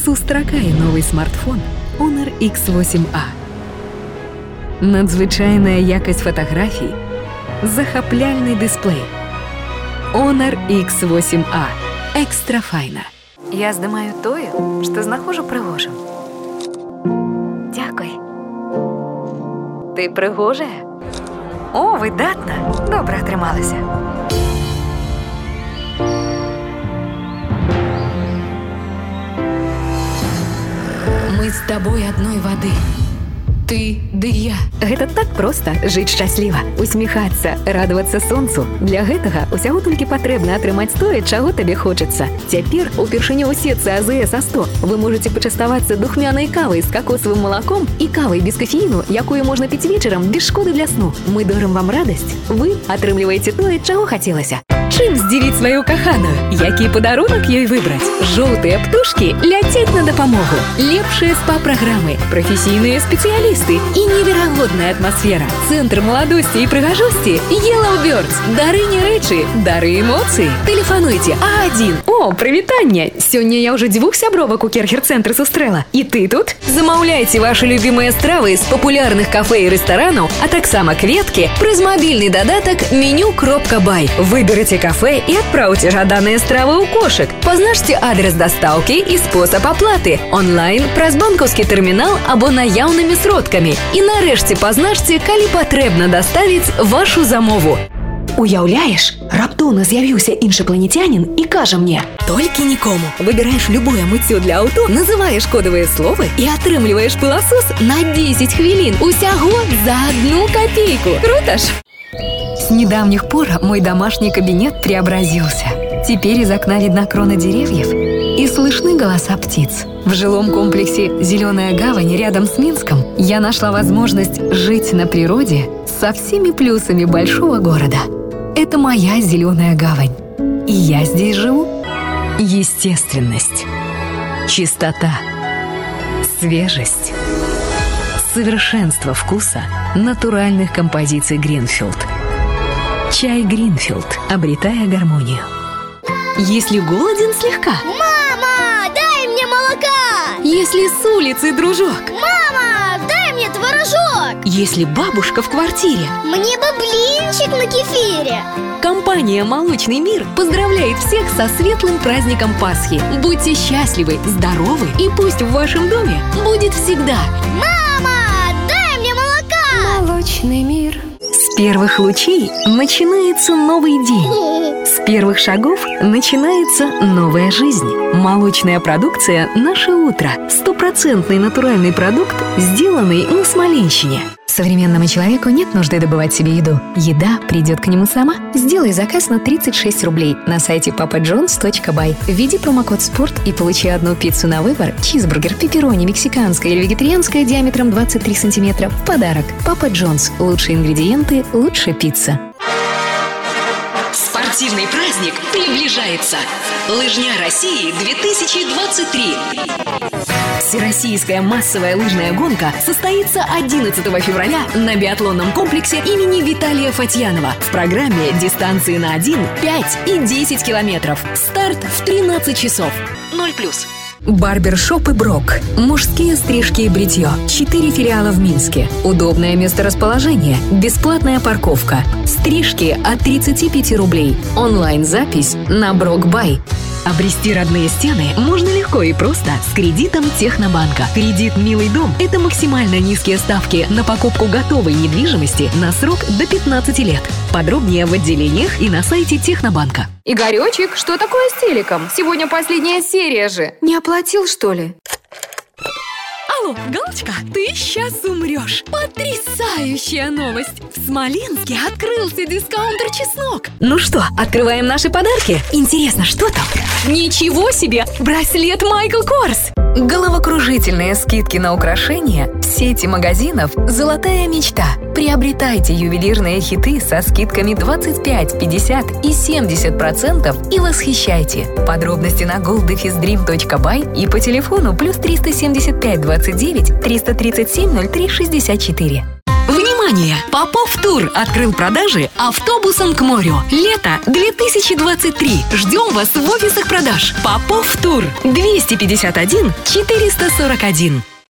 Сустракай новий смартфон Honor X8A. Надзвичайна якість фотографій, захапляльний дисплей. Honor X8A. Екстра файна. Я здимаю тое, што знаходжу прыгожым. Дзякуй. Ты прыгожая? О, выдатна. Добра атрымалася. Мы с тобой одной воды. Ты ды я. Гэта так проста жыць шчасліва, усміхацца, радавацца сонцу. Для гэтага ўсяго толькі патрэбна атрымаць тое, чаго табе хочацца. Цяпер упершыню ў сетцы АЗС А100 вы можаце пачаставацца духмянай кавай з какосавым малаком і кавай без кафеіну, якую можна піць вечарам без шкоды для сну. Мы дарым вам радасць. Вы атрымліваеце тое, чаго хацелася. Чым здзівіць сваю каханую? Які падарунак ёй выбраць? Жоўтыя птушкі ляцяць на дапамогу. Лепшыя спа-праграмы, прафесійныя спецыялісты і неверагодная атмасфера. Цэнтр маладосці і прыгажосці Yellow Birds. Дары не рэчы, дары эмоцыі. Тэлефануйце А1. О, прывітанне! Сёння я ўжо 2 сябровак у Керхер-цэнтры сустрэла. І ты тут? Замаўляйце вашы любімыя стравы з папулярных кафе і рэстаранаў, а таксама кветкі праз мабільны дадатак меню.бай. Выберыце кафе і адпраўце жаданыя стравы ў кошык. Пазначце адрес дастаўкі і спосаб аплаты онлайн праз банкаўскі тэрмінал або наяўнымі сродкамі. І нарэшце пазначце, калі патрэбна даставіць вашу замову. Уяўляеш, раптоўна з'явіўся іншапланетянін і кажа мне: толькі нікому. Выбіраеш любое мыццё для аўто, называеш кодавыя словы і атрымліваеш пыласос на 10 хвілін. Усяго за 1 копейку. Круто ж? С недавних пор мой домашний кабинет преобразился. Теперь из окна видна крона деревьев и слышны голоса птиц. В жилом комплексе «Зеленая гавань» рядом с Минском я нашла возможность жить на природе со всеми плюсами большого города. Это моя «Зеленая гавань». И я здесь живу. Естественность, чистота, свежесть, совершенство вкуса натуральных композиций Гринфилд. Чай Гринфилд, обретая гармонию. Если голоден слегка. Мама, дай мне молока! Если с улицы дружок. Мама, дай мне творожок! Если бабушка в квартире. Мне бы блинчик на кефире! Компания «Молочный мир» поздравляет всех со светлым праздником Пасхи. Будьте счастливы, здоровы и пусть в вашем доме будет всегда. Мама, дай мне молока! Молочный мир. С первых лучей начинается новый день. С первых шагов начинается новая жизнь. Молочная продукция «Наше утро». 100% натуральный продукт, сделанный на Смоленщине. Современному человеку нет нужды добывать себе еду. Еда придет к нему сама. Сделай заказ на 36 рублей на сайте papajohns.by. Введи промокод «Спорт» и получи одну пиццу на выбор, чизбургер, пепперони, мексиканская или вегетарианская диаметром 23 сантиметра в подарок. Папа Джонс. Лучшие ингредиенты, лучшая пицца. Спортивный праздник приближается. Лыжня России 2023. Всероссийская массовая лыжная гонка состоится 11 февраля на биатлонном комплексе имени Виталия Фатьянова. В программе дистанции на 1, 5 и 10 километров. Старт в 13 часов. 0+. Барбершоп и Брок. Мужские стрижки и бритье. 4 филиала в Минске. Удобное месторасположение. Бесплатная парковка. Стрижки от 35 рублей. Онлайн-запись на Брокбай. Обрести родные стены можно легко и просто с кредитом Технобанка. Кредит «Милый дом» — это максимально низкие ставки на покупку готовой недвижимости на срок до 15 лет. Подробнее в отделениях и на сайте Технобанка. Игорёчек, что такое с телеком? Сегодня последняя серия же. Не оплатил, что ли? Алло, Галочка, ты сейчас умрешь. Потрясающая новость. В Смоленске открылся дискаунтер «Чеснок». Ну что, открываем наши подарки? Интересно, что там? Ничего себе! Браслет Майкл Корс! Головокружительные скидки на украшения в сети магазинов «Золотая мечта». Приобретайте ювелирные хиты со скидками 25, 50 и 70% и восхищайте. Подробности на gold-dream.by и по телефону +375 29 337 03 64. Внимание! Попов Тур открыл продажи автобусом к морю. Лето 2023. Ждем вас в офисах продаж. Попов Тур. 251 441.